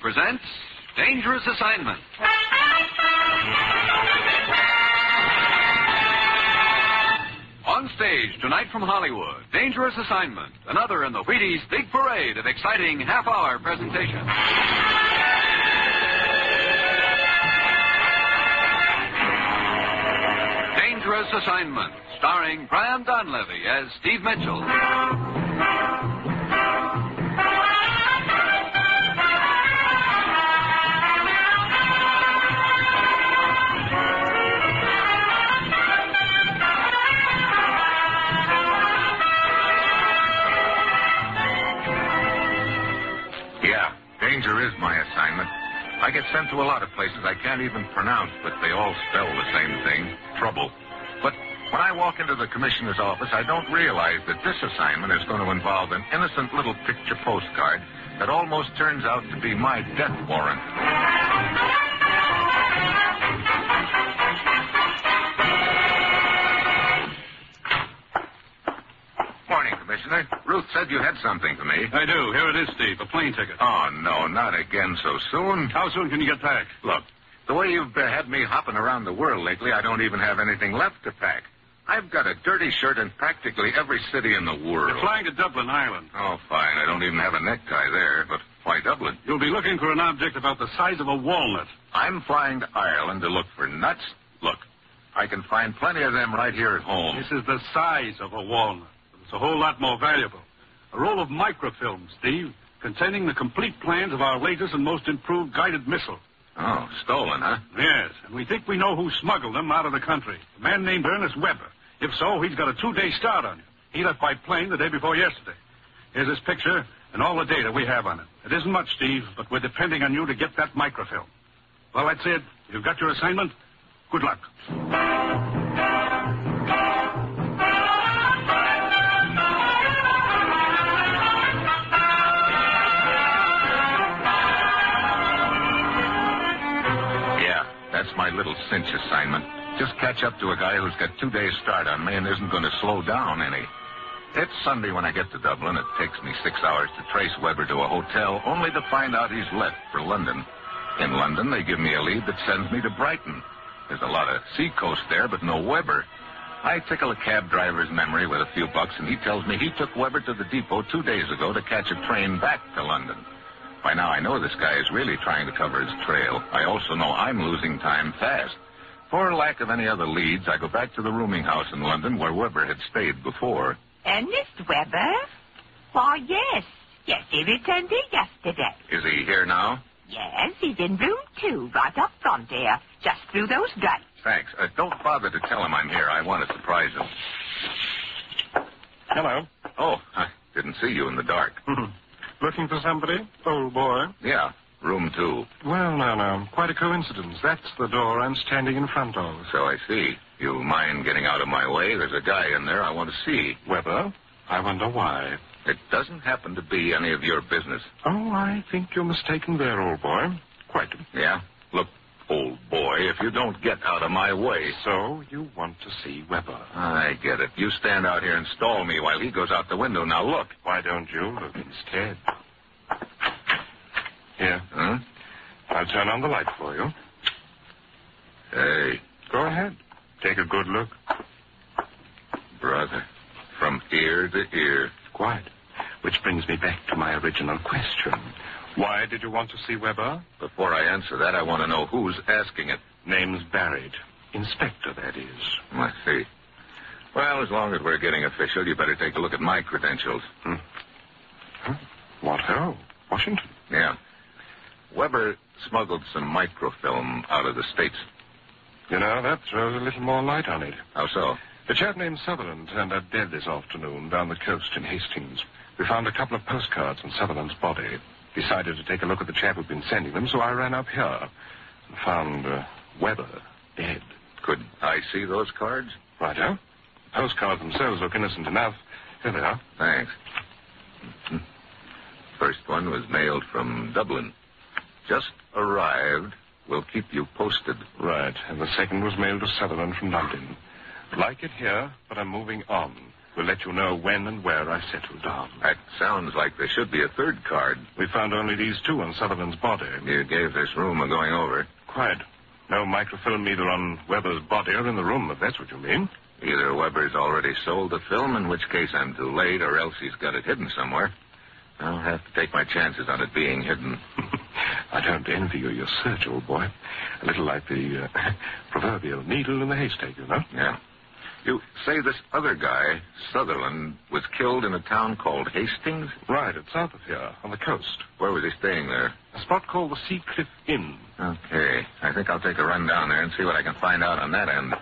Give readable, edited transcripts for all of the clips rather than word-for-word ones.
presents Dangerous Assignment. On stage tonight from Hollywood, Dangerous Assignment, another in the Wheaties' big parade of exciting half-hour presentations. Dangerous Assignment, starring Brian Donlevy as Steve Mitchell. Yeah, danger is my assignment. I get sent to a lot of places I can't even pronounce, but they all spell the same thing, trouble. But when I walk into the commissioner's office, I don't realize that this assignment is going to involve an innocent little picture postcard that almost turns out to be my death warrant. Morning, Commissioner. Ruth said you had something for me. I do. Here it is, Steve. A plane ticket. Oh, no, not again so soon. How soon can you get back? Look, the way you've had me hopping around the world lately, I don't even have anything left to pack. I've got a dirty shirt in practically every city in the world. You're flying to Dublin, Ireland. Oh, fine. I don't even have a necktie there, but why Dublin? You'll be looking for an object about the size of a walnut. I'm flying to Ireland to look for nuts. Look, I can find plenty of them right here at home. This is the size of a walnut. It's a whole lot more valuable. A roll of microfilm, Steve, containing the complete plans of our latest and most improved guided missile. Oh, stolen, huh? Yes, and we think we know who smuggled them out of the country. A man named Ernest Weber. If so, he's got a 2-day start on you. He left by plane the day before yesterday. Here's his picture and all the data we have on it. It isn't much, Steve, but we're depending on you to get that microfilm. Well, that's it. You've got your assignment. Good luck. That's my little cinch assignment. Just catch up to a guy who's got 2 days start on me and isn't going to slow down any. It's Sunday when I get to Dublin. It takes me 6 hours to trace Weber to a hotel, only to find out he's left for London. In London, they give me a lead that sends me to Brighton. There's a lot of seacoast there, but no Weber. I tickle a cab driver's memory with a few bucks, and he tells me he took Weber to the depot 2 days ago to catch a train back to London. By now, I know this guy is really trying to cover his trail. I also know I'm losing time fast. For lack of any other leads, I go back to the rooming house in London where Weber had stayed before. Ernest Weber? Why, yes. Yes, he returned here yesterday. Is he here now? Yes, he's in room 2, right up front here, just through those gates. Thanks. Don't bother to tell him I'm here. I want to surprise him. Hello. Oh, I didn't see you in the dark. Looking for somebody? Old boy? Yeah, room 2. Well, no. Quite a coincidence. That's the door I'm standing in front of. So I see. You mind getting out of my way? There's a guy in there I want to see. Weber? I wonder why. It doesn't happen to be any of your business. Oh, I think you're mistaken there, old boy. Quite. Yeah? Look, old boy, if you don't get out of my way... So you want to see Weber? I get it. You stand out here and stall me while he goes out the window. Now, look. Why don't you look instead? Here. Huh? I'll turn on the light for you. Hey. Go ahead. Take a good look. Brother, from ear to ear. Quite. Which brings me back to my original question. Why did you want to see Weber? Before I answer that, I want to know who's asking it. Name's Barrett. Inspector, that is. I see. Well, as long as we're getting official, you better take a look at my credentials. Huh? What ho? Washington? Yeah. Weber smuggled some microfilm out of the States. You know, that throws a little more light on it. How so? A chap named Sutherland turned up dead this afternoon down the coast in Hastings. We found a couple of postcards on Sutherland's body. Decided to take a look at the chap who'd been sending them, so I ran up here and found Weber dead. Could I see those cards? Righto. The postcards themselves look innocent enough. Here they are. Thanks. First one was mailed from Dublin. Just arrived. Will keep you posted. Right. And the second was mailed to Sutherland from London. Like it here, but I'm moving on. We'll let you know when and where I settle down. That sounds like there should be a third card. We found only these two on Sutherland's body. You gave this room a going over. Quite. No microfilm needle on Weber's body or in the room, if that's what you mean. Either Weber's already sold the film, in which case I'm too late, or else he's got it hidden somewhere. I'll have to take my chances on it being hidden. I don't envy you your search, old boy. A little like the proverbial needle in the haystack, you know? Yeah. You say this other guy, Sutherland, was killed in a town called Hastings? Right, it's south of here, on the coast. Where was he staying there? A spot called the Sea Cliff Inn. Okay. I think I'll take a run down there and see what I can find out on that end.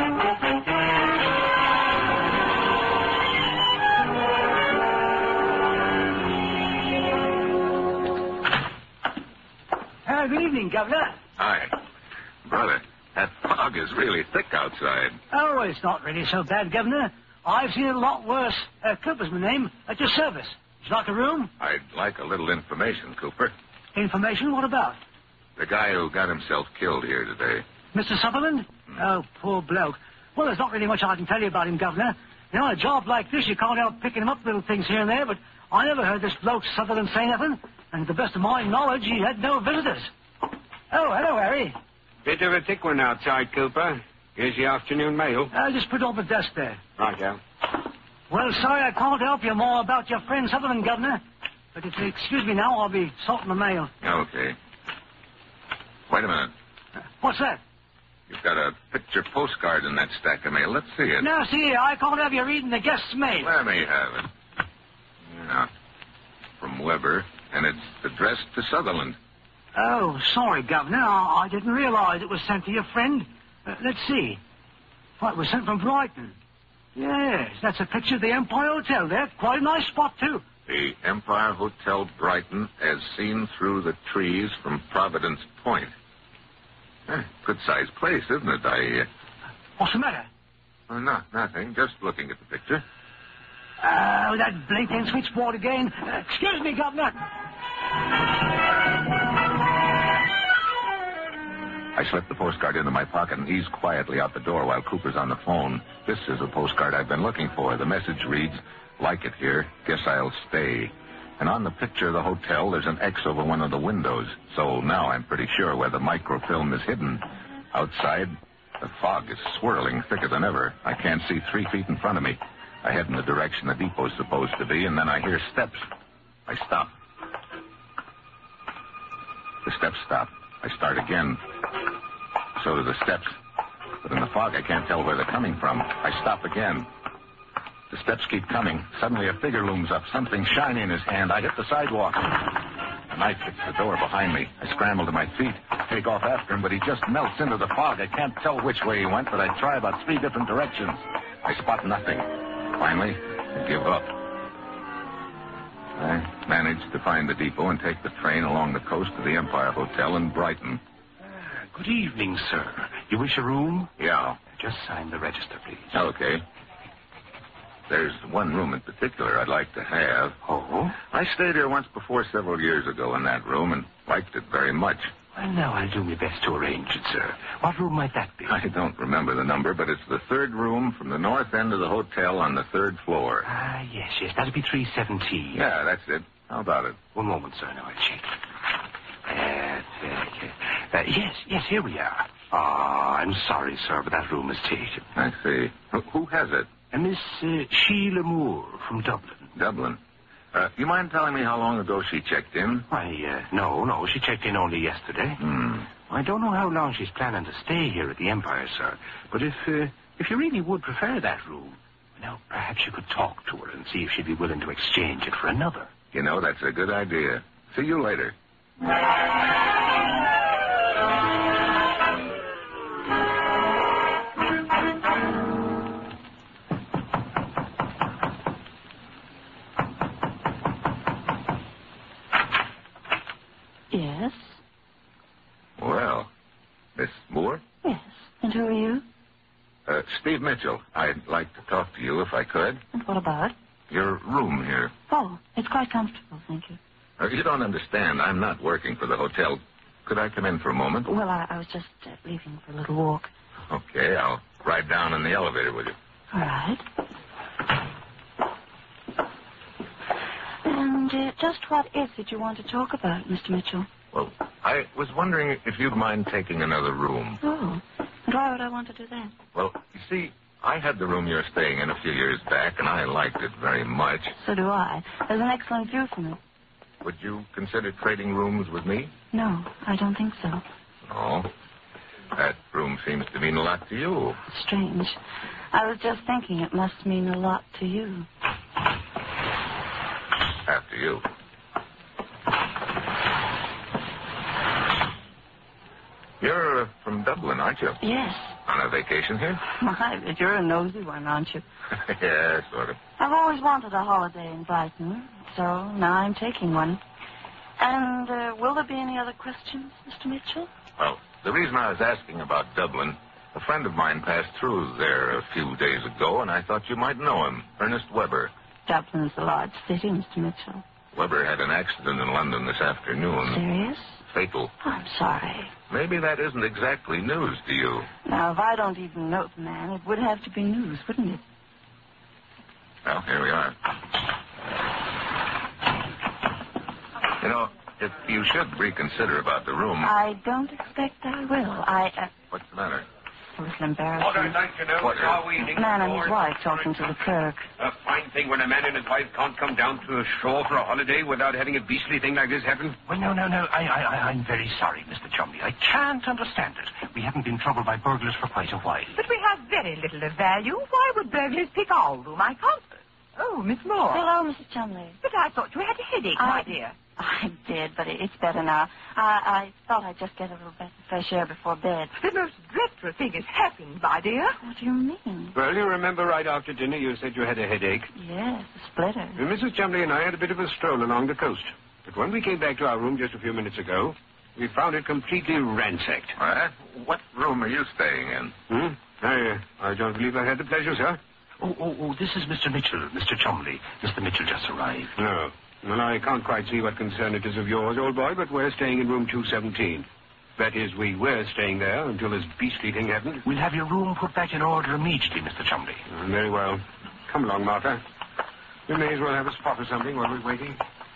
Good evening, Governor. Hi. Brother, that fog is really thick outside. Oh, it's not really so bad, Governor. I've seen it a lot worse. Cooper's my name. At your service. Would you like a room? I'd like a little information, Cooper. Information? What about? The guy who got himself killed here today. Mr. Sutherland? Oh, poor bloke. Well, there's not really much I can tell you about him, Governor. You know, on a job like this, you can't help picking him up little things here and there, but I never heard this bloke Sutherland say nothing. And to the best of my knowledge, he had no visitors. Oh, hello, Harry. Bit of a thick one outside, Cooper. Here's the afternoon mail. Just put it on the desk there. Righto. Well, sorry I can't help you more about your friend Sutherland, Governor. But if you excuse me now, I'll be sorting the mail. Okay. Wait a minute. What's that? You've got a picture postcard in that stack of mail. Let's see it. Now, see, I can't have you reading the guest's mail. Let me have it. Yeah. From Weber, and it's addressed to Sutherland. Oh, sorry, Governor. I didn't realize it was sent to your friend. Let's see. Well, it was sent from Brighton. Yes, that's a picture of the Empire Hotel there. Quite a nice spot, too. The Empire Hotel, Brighton, as seen through the trees from Providence Point. Good-sized place, isn't it? What's the matter? Oh, no, nothing. Just looking at the picture. Oh, that blinking switchboard again. Excuse me, Governor. I slipped the postcard into my pocket and eased quietly out the door while Cooper's on the phone. This is the postcard I've been looking for. The message reads, "Like it here. Guess I'll stay." And on the picture of the hotel, there's an X over one of the windows. So now I'm pretty sure where the microfilm is hidden. Outside, the fog is swirling thicker than ever. I can't see 3 feet in front of me. I head in the direction the depot's supposed to be, and then I hear steps. I stop. The steps stop. I start again. So do the steps. But in the fog, I can't tell where they're coming from. I stop again. The steps keep coming. Suddenly, a figure looms up, something shiny in his hand. I hit the sidewalk. A knife hits the door behind me. I scramble to my feet, take off after him, but he just melts into the fog. I can't tell which way he went, but I try about 3 different directions. I spot nothing. Finally, I give up. I managed to find the depot and take the train along the coast to the Empire Hotel in Brighton. Good evening, sir. You wish a room? Yeah. Just sign the register, please. Okay. There's one room in particular I'd like to have. Oh? I stayed here once before several years ago in that room and liked it very much. Well, now I'll do my best to arrange it, sir. What room might that be? I don't remember the number, but it's the third room from the north end of the hotel on the 3rd floor. Yes. That'll be 317. Yeah, that's it. How about it? One moment, sir. Now I'll check. Yes, here we are. I'm sorry, sir, but that room is taken. I see. Who has it? Miss Sheila Moore from Dublin. Dublin. You mind telling me how long ago she checked in? Why, no. She checked in only yesterday. I don't know how long she's planning to stay here at the Empire, sir. But if you really would prefer that room, now perhaps you could talk to her and see if she'd be willing to exchange it for another. You know, that's a good idea. See you later. Yes? Well, Miss Moore? Yes. And who are you? Steve Mitchell. I'd like to talk to you if I could. And what about? Your room here. Oh, it's quite comfortable, thank you. You don't understand. I'm not working for the hotel. Could I come in for a moment? Well, I was just leaving for a little walk. Okay, I'll ride down in the elevator with you. All right. And just what is it you want to talk about, Mr. Mitchell? Well, I was wondering if you'd mind taking another room. Oh, and why would I want to do that? Well, you see, I had the room you're staying in a few years back, and I liked it very much. So do I. There's an excellent view from it. Would you consider trading rooms with me? No, I don't think so. No. That room seems to mean a lot to you. Strange. I was just thinking it must mean a lot to you. After you. You're from Dublin, aren't you? Yes. On a vacation here? My, but you're a nosy one, aren't you? Yeah, sort of. I've always wanted a holiday in Brighton, so now I'm taking one. And will there be any other questions, Mr. Mitchell? Well, the reason I was asking about Dublin, a friend of mine passed through there a few days ago, and I thought you might know him, Ernest Weber. Dublin's a large city, Mr. Mitchell. Weber had an accident in London this afternoon. Serious? Fatal. Oh, I'm sorry. Maybe that isn't exactly news to you. Now, if I don't even know the man, it would have to be news, wouldn't it? Well, here we are. You know, if you should reconsider about the room... I don't expect I will. What's the matter? A little embarrassing. Order, thank you now. What? How we A man and his wife talking to the clerk. A fine thing when a man and his wife can't come down to a shore for a holiday without having a beastly thing like this happen. Well, no. I'm very sorry, Mr. Chumley. I can't understand it. We haven't been troubled by burglars for quite a while. But we have very little of value. Why would burglars pick our room? I can't. Oh, Miss Moore. Hello, Mrs. Chumley. But I thought you had a headache, my dear. I did, but it's better now. I thought I'd just get a little bit of fresh air before bed. The most dreadful thing has happened, my dear. What do you mean? Well, you remember right after dinner you said you had a headache. Yes, a splitter. Mrs. Chumley and I had a bit of a stroll along the coast. But when we came back to our room just a few minutes ago, we found it completely ransacked. What room are you staying in? I don't believe I had the pleasure, sir. Oh, this is Mr. Mitchell, Mr. Chumley. Mr. Mitchell just arrived. No. Well, I can't quite see what concern it is of yours, old boy, but we're staying in room 217. That is, we were staying there until this beastly thing happened. We'll have your room put back in order immediately, Mr. Chumley. Very well. Come along, Martha. We may as well have a spot or something while we're waiting.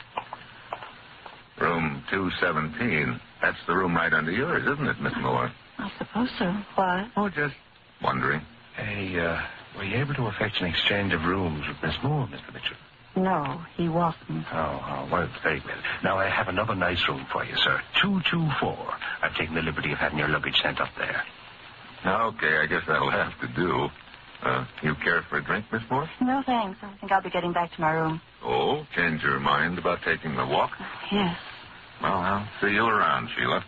Room 217. That's the room right under yours, isn't it, Miss Moore? I suppose so. Why? Oh, just wondering. Hey, were you able to effect an exchange of rooms with Miss Moore, Mr. Mitchell? No, he wasn't. Oh, well, very well. Now, I have another nice room for you, sir. 224. I've taken the liberty of having your luggage sent up there. Okay, I guess that'll have to do. You care for a drink, Miss Moore? No, thanks. I think I'll be getting back to my room. Oh, change your mind about taking the walk? Yes. Well, I'll see you around, Sheila.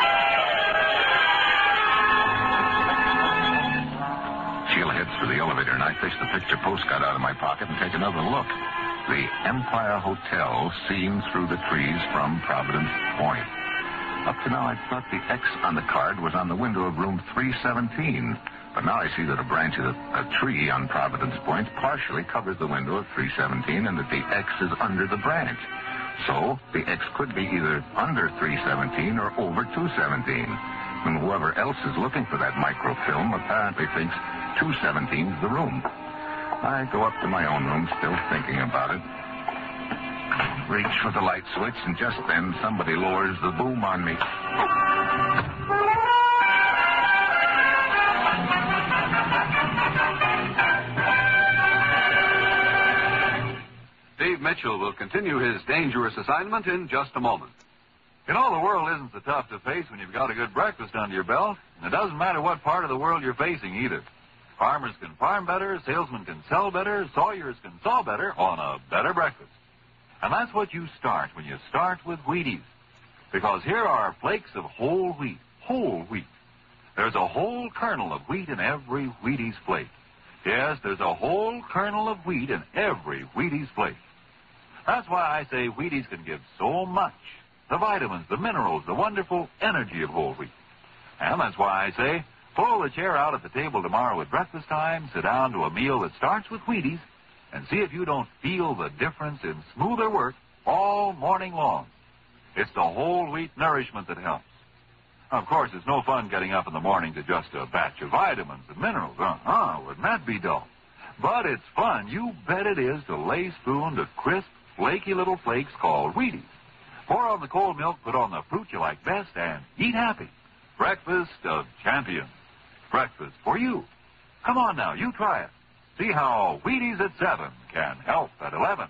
Sheila heads for the elevator, and I fish the picture postcard out of my pocket and take another look. The Empire Hotel seen through the trees from Providence Point. Up to now, I thought the X on the card was on the window of room 317. But now I see that a branch of a tree on Providence Point partially covers the window of 317 and that the X is under the branch. So the X could be either under 317 or over 217. And whoever else is looking for that microfilm apparently thinks 217's the room. I go up to my own room, still thinking about it. Reach for the light switch, and just then somebody lowers the boom on me. Steve Mitchell will continue his dangerous assignment in just a moment. You know, the world isn't so tough to face when you've got a good breakfast under your belt. And it doesn't matter what part of the world you're facing either. Farmers can farm better, salesmen can sell better, sawyers can saw better on a better breakfast. And that's what you start when you start with Wheaties. Because here are flakes of whole wheat. Whole wheat. There's a whole kernel of wheat in every Wheaties flake. Yes, there's a whole kernel of wheat in every Wheaties flake. That's why I say Wheaties can give so much. The vitamins, the minerals, the wonderful energy of whole wheat. And that's why I say, pull the chair out at the table tomorrow at breakfast time, sit down to a meal that starts with Wheaties, and see if you don't feel the difference in smoother work all morning long. It's the whole wheat nourishment that helps. Of course, it's no fun getting up in the morning to just a batch of vitamins and minerals. Wouldn't that be dull? But it's fun. You bet it is to lay spoon to crisp, flaky little flakes called Wheaties. Pour on the cold milk, put on the fruit you like best, and eat happy. Breakfast of champions. Breakfast for you. Come on now, you try it. See how Wheaties at 7 can help at 11.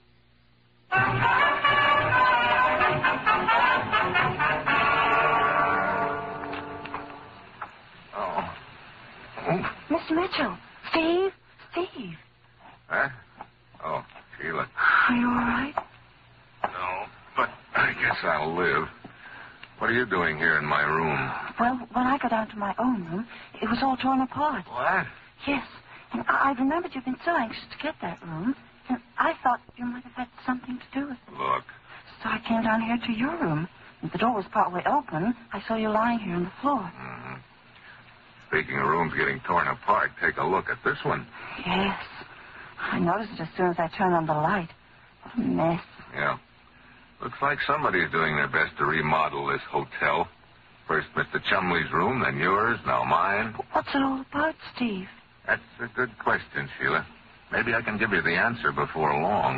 Mr. Mitchell. Steve. Huh? Oh, Sheila. Are you all right? No, but I guess I'll live. What are you doing here in my room? Well, when I got down to my own room, it was all torn apart. What? Yes. And I remembered you've been so anxious to get that room, and I thought you might have had something to do with it. Look. So I came down here to your room. And the door was partway open. I saw you lying here on the floor. Mm-hmm. Speaking of rooms getting torn apart, take a look at this one. Yes. I noticed it as soon as I turned on the light. What a mess. Yeah. Looks like somebody's doing their best to remodel this hotel. First Mr. Chumley's room, then yours, now mine. What's it all about, Steve? That's a good question, Sheila. Maybe I can give you the answer before long.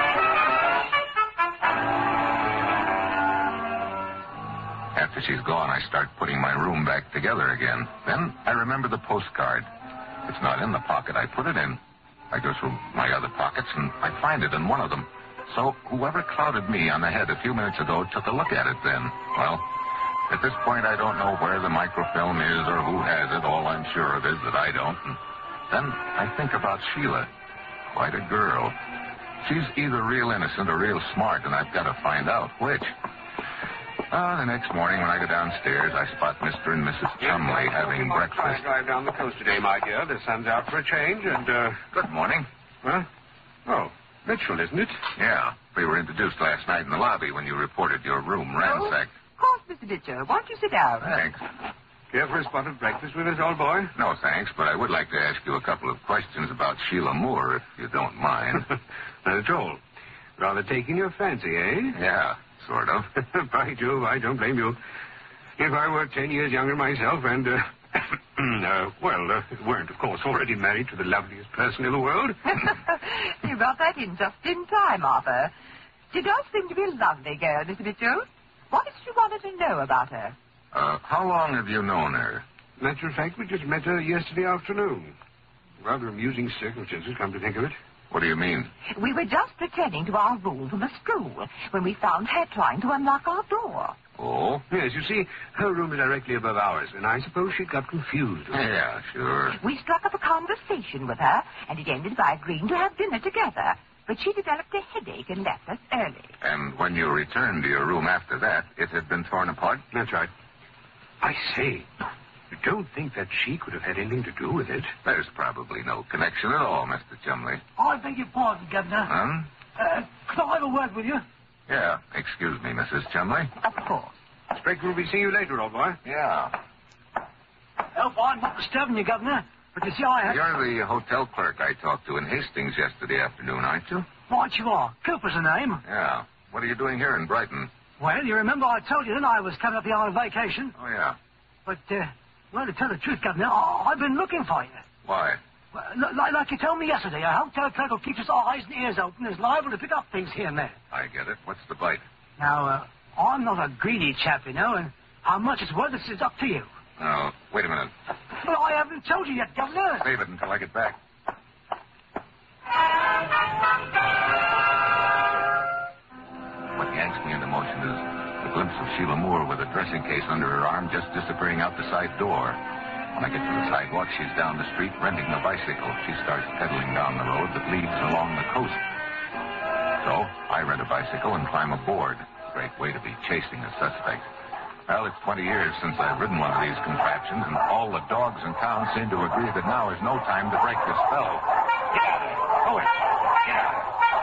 After she's gone, I start putting my room back together again. Then I remember the postcard. It's not in the pocket I put it in. I go through my other pockets, and I find it in one of them. So whoever clouded me on the head a few minutes ago took a look at it then. Well, at this point, I don't know where the microfilm is or who has it. All I'm sure of is that I don't. And then I think about Sheila. Quite a girl. She's either real innocent or real smart, and I've got to find out which. The next morning when I go downstairs, I spot Mr. and Mrs. Chumley having breakfast. I drive down the coast today, my dear. The sun's out for a change, and, Good morning. Huh? Oh, Mitchell, isn't it? Yeah, we were introduced last night in the lobby when you reported your room ransacked. Of course, Mr. Mitchell. Why don't you sit down? Thanks. Care for a spot of breakfast with us, old boy? No, thanks, but I would like to ask you a couple of questions about Sheila Moore, if you don't mind. Not at all. Rather taking your fancy, eh? Yeah, sort of. By Jove, I don't blame you. If I were 10 years younger myself and, weren't, of course, already married to the loveliest person in the world. You got that in just in time, Arthur. She does seem to be a lovely girl, Mr. Mitchell. What is she wanted to know about her? How long have you known her? Matter of fact, we just met her yesterday afternoon. Rather amusing circumstances, come to think of it. What do you mean? We were just returning to our room from the school when we found her trying to unlock our door. Oh? Yes, you see, her room is directly above ours, and I suppose she got confused. Yeah, sure. We struck up a conversation with her, and it ended by agreeing to have dinner together. But she developed a headache and left us early. And when you returned to your room after that, it had been torn apart? That's right. I say, you don't think that she could have had anything to do with it? There's probably no connection at all, Mr. Chumley. I beg your pardon, Governor. Huh? Can I have a word with you? Yeah. Excuse me, Mrs. Chumley. Of course. Expect we'll be seeing you later, old boy. Yeah. Hope I'm not disturbing you, Governor. But you see, You're the hotel clerk I talked to in Hastings yesterday afternoon, aren't you? Right you are. Cooper's the name. Yeah. What are you doing here in Brighton? Well, you remember I told you then I was coming up here on vacation. Oh, yeah. But, well, to tell the truth, Governor, I've been looking for you. Why? Well, like you told me yesterday, a hotel clerk who keeps his eyes and ears open is liable to pick up things here and there. I get it. What's the bite? Now, I'm not a greedy chap, you know, and how much it's worth is up to you. Oh, wait a minute. Well, I haven't told you yet, Governor. Save it until I get back. What yanks me into motion is the glimpse of Sheila Moore with a dressing case under her arm just disappearing out the side door. When I get to the sidewalk, she's down the street renting a bicycle. She starts pedaling down the road that leads along the coast. So I rent a bicycle and climb aboard. Great way to be chasing a suspect. Well, it's 20 years since I've ridden one of these contraptions, and all the dogs in town seem to agree that now is no time to break the spell. Get out of here. Go it. Get out.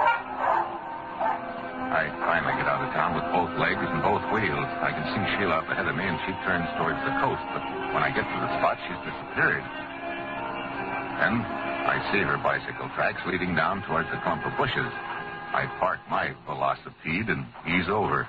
I finally get out of town with both legs and both wheels. I can see Sheila up ahead of me, and she turns towards the coast. But when I get to the spot, she's disappeared. Then I see her bicycle tracks leading down towards a clump of bushes. I park my velocipede and ease over.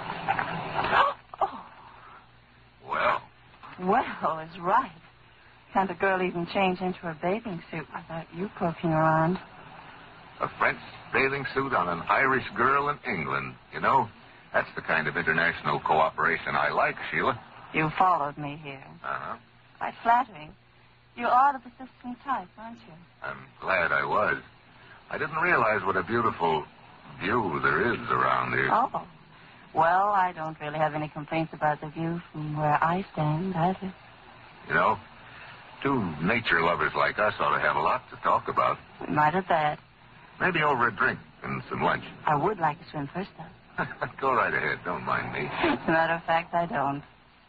Well, is right. Can't a girl even change into a bathing suit without you poking around? A French bathing suit on an Irish girl in England. You know, that's the kind of international cooperation I like, Sheila. You followed me here. Uh-huh. Quite flattering. You are the persistent type, aren't you? I'm glad I was. I didn't realize what a beautiful view there is around here. Oh. Well, I don't really have any complaints about the view from where I stand, either. You know, two nature lovers like us ought to have a lot to talk about. We might have that. Maybe over a drink and some lunch. I would like to swim first, though. Go right ahead. Don't mind me. As a matter of fact, I don't.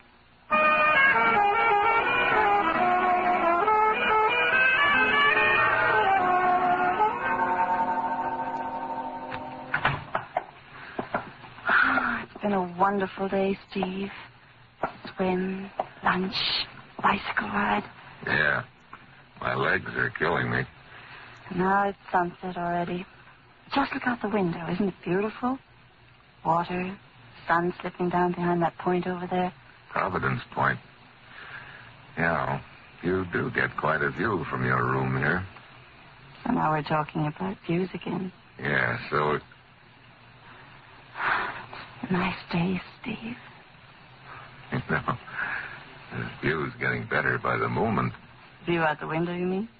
It's been a wonderful day, Steve. Swim, lunch, bicycle ride. Yeah. My legs are killing me. Now it's sunset already. Just look out the window. Isn't it beautiful? Water, sun slipping down behind that point over there. Providence Point. Yeah, you do get quite a view from your room here. So now we're talking about views again. Yeah, so... It's a nice day, Steve. You know, this view's getting better by the moment. View out the window, you mean?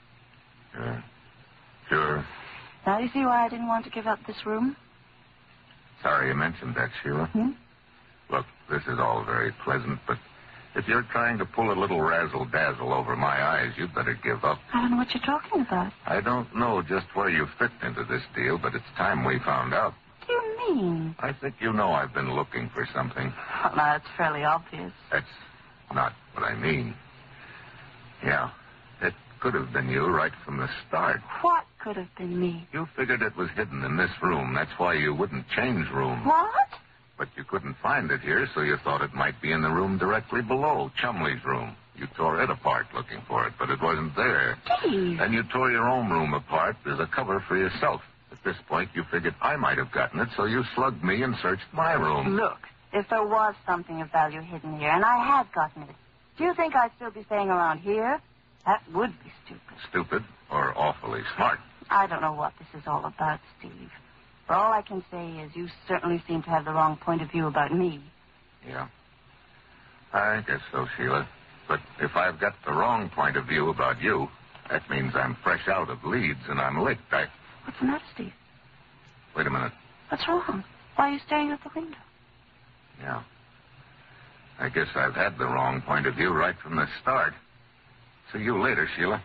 Sure. Now you see why I didn't want to give up this room? Sorry you mentioned that, Sheila. Look, this is all very pleasant, but if you're trying to pull a little razzle-dazzle over my eyes, you'd better give up. I don't know what you're talking about. I don't know just where you fit into this deal, but it's time we found out. What do you mean? I think you know I've been looking for something. Well, now, that's fairly obvious. That's not what I mean. Yeah, it could have been you right from the start. What could have been me? You figured it was hidden in this room. That's why you wouldn't change rooms. What? But you couldn't find it here, so you thought it might be in the room directly below, Chumley's room. You tore it apart looking for it, but it wasn't there. Steve! Then you tore your own room apart as a cover for yourself. At this point, you figured I might have gotten it, so you slugged me and searched my room. Look, if there was something of value hidden here, and I had gotten it, do you think I'd still be staying around here? That would be stupid. Stupid or awfully smart? I don't know what this is all about, Steve. But all I can say is you certainly seem to have the wrong point of view about me. Yeah. I guess so, Sheila. But if I've got the wrong point of view about you, that means I'm fresh out of Leeds and I'm licked. What's the matter, Steve? Wait a minute. What's wrong? Why are you staring out the window? Yeah. I guess I've had the wrong point of view right from the start. See you later, Sheila.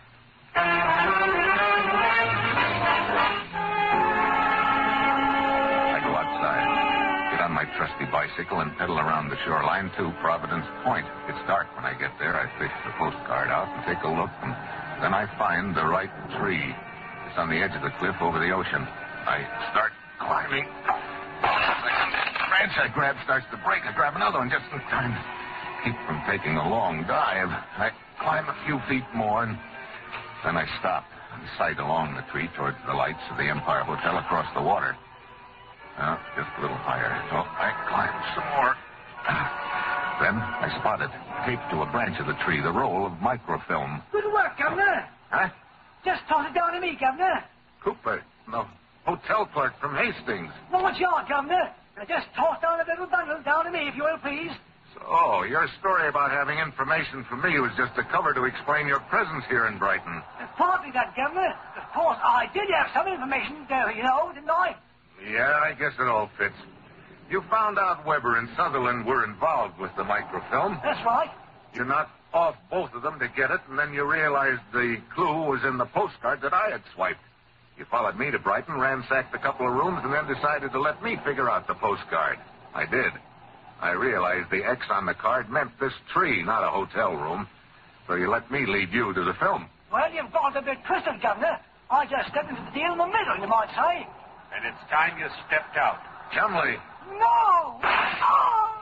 I go outside, get on my trusty bicycle, and pedal around the shoreline to Providence Point. It's dark when I get there. I fish the postcard out and take a look, and then I find the right tree. It's on the edge of the cliff over the ocean. I start climbing. The branch I grab starts to break. I grab another one just in time to keep from taking a long dive. I climb a few feet more, and then I stop and sight along the tree towards the lights of the Empire Hotel across the water. Just a little higher. So I climb some more. Then I spotted, taped to a branch of the tree, the roll of microfilm. Good work, Governor. Huh? Just toss it down to me, Governor. Cooper, no, hotel clerk from Hastings. No, it's your Governor. Now just toss down a little bundle down to me, if you will, please. So, your story about having information from me was just a cover to explain your presence here in Brighton. Partly that, Governor. Of course, I did have some information, didn't I? Yeah, I guess it all fits. You found out Weber and Sutherland were involved with the microfilm. That's right. You knocked off both of them to get it, and then you realized the clue was in the postcard that I had swiped. You followed me to Brighton, ransacked a couple of rooms, and then decided to let me figure out the postcard. I did. I realized the X on the card meant this tree, not a hotel room. So you let me lead you to the film. Well, you've got a bit twisted, Governor. I just stepped into the deal in the middle, you might say. And it's time you stepped out. Chumley. No! Oh!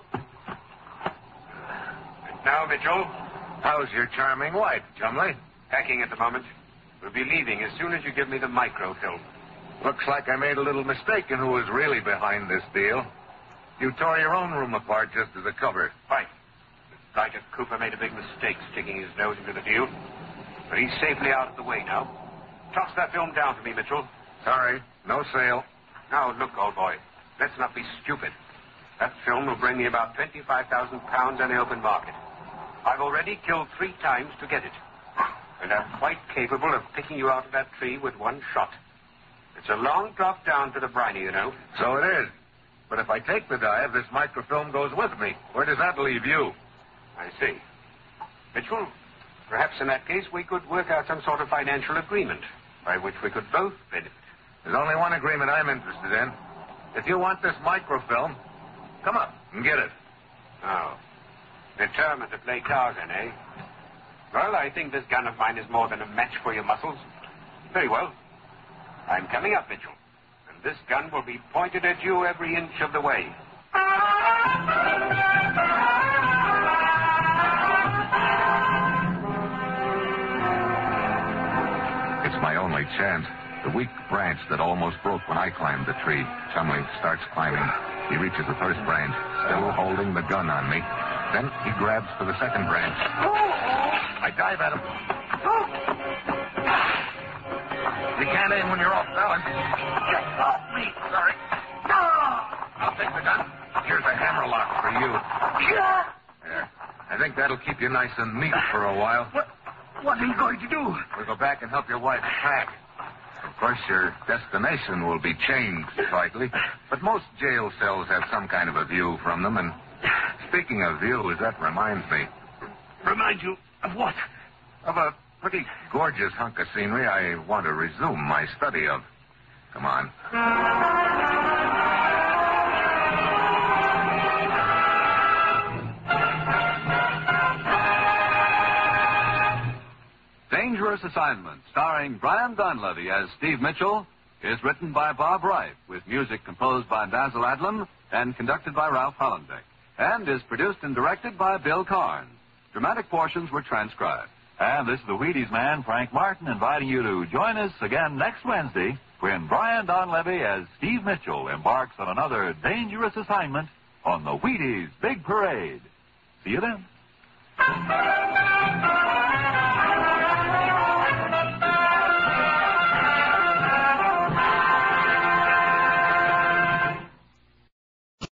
Now, Mitchell, How's your charming wife, Chumley? packing at the moment. We'll be leaving as soon as you give me the microfilm. Looks like I made a little mistake in who was really behind this deal. You tore your own room apart just as a cover. Right. Sergeant Cooper made a big mistake sticking his nose into the deal. But he's safely out of the way now. Toss that film down to me, Mitchell. Sorry, no sale. Now, look, old boy. Let's not be stupid. That film will bring me about 25,000 pounds on the open market. I've already killed 3 times to get it. And I'm quite capable of picking you out of that tree with one shot. It's a long drop down to the briny, you know. So it is. But if I take the dive, this microfilm goes with me. Where does that leave you? I see. Mitchell, perhaps in that case we could work out some sort of financial agreement by which we could both benefit. There's only one agreement I'm interested in. If you want this microfilm, come up and get it. Oh. Determined to play Tarzan, eh? Well, I think this gun of mine is more than a match for your muscles. Very well. I'm coming up, Mitchell. And this gun will be pointed at you every inch of the way. It's my only chance. The weak branch that almost broke when I climbed the tree. Chumley starts climbing. He reaches the first branch, still holding the gun on me. Then he grabs for the second branch. I dive at him. You can't aim when you're off balance. Get off me. Sorry. I'll take the gun. Here's a hammerlock for you. There. I think that'll keep you nice and neat for a while. What are you going to do? We'll go back and help your wife pack. Of course, your destination will be changed slightly, but most jail cells have some kind of a view from them, and speaking of views, that reminds me. Remind you of what? Of a pretty gorgeous hunk of scenery I want to resume my study of. Come on. Dangerous Assignment, starring Brian Donlevy as Steve Mitchell, is written by Bob Wright, with music composed by Basil Adlam and conducted by Ralph Hollenbeck, and is produced and directed by Bill Carnes. Dramatic portions were transcribed. And this is the Wheaties man, Frank Martin, inviting you to join us again next Wednesday when Brian Donlevy as Steve Mitchell embarks on another dangerous assignment on the Wheaties Big Parade. See you then.